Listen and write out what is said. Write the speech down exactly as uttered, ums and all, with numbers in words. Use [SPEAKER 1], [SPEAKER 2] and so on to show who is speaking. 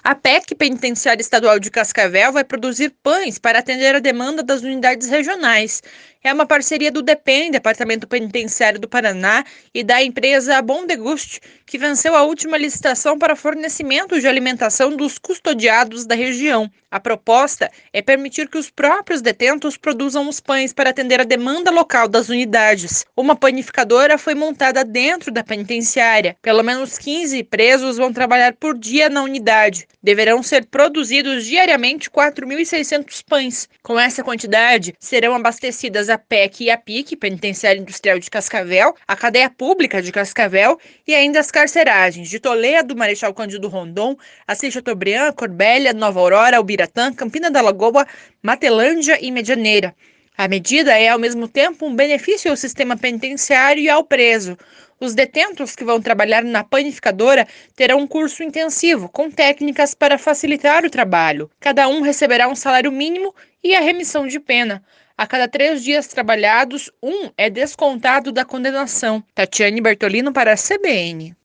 [SPEAKER 1] A P E C Penitenciária Estadual de Cascavel vai produzir pães para atender a demanda das unidades regionais. É uma parceria do DEPEN, Departamento Penitenciário do Paraná, e da empresa Bom Deguste, que venceu a última licitação para fornecimento de alimentação dos custodiados da região. A proposta é permitir que os próprios detentos produzam os pães para atender a demanda local das unidades. Uma panificadora foi montada dentro da penitenciária. Pelo menos quinze presos vão trabalhar por dia na unidade. Deverão ser produzidos diariamente quatro mil e seiscentos pães. Com essa quantidade, serão abastecidas a P E C e a P I C, Penitenciária Industrial de Cascavel, a Cadeia Pública de Cascavel e ainda as carceragens de Toledo, Marechal Cândido Rondon, Assis Chateaubriand, Corbélia, Nova Aurora, Ubiratã, Campina da Lagoa, Matelândia e Medianeira. A medida é, ao mesmo tempo, um benefício ao sistema penitenciário e ao preso. Os detentos que vão trabalhar na panificadora terão um curso intensivo, com técnicas para facilitar o trabalho. Cada um receberá um salário mínimo e a remissão de pena. A cada três dias trabalhados, um é descontado da condenação. Tatiane Bertolino para a C B N.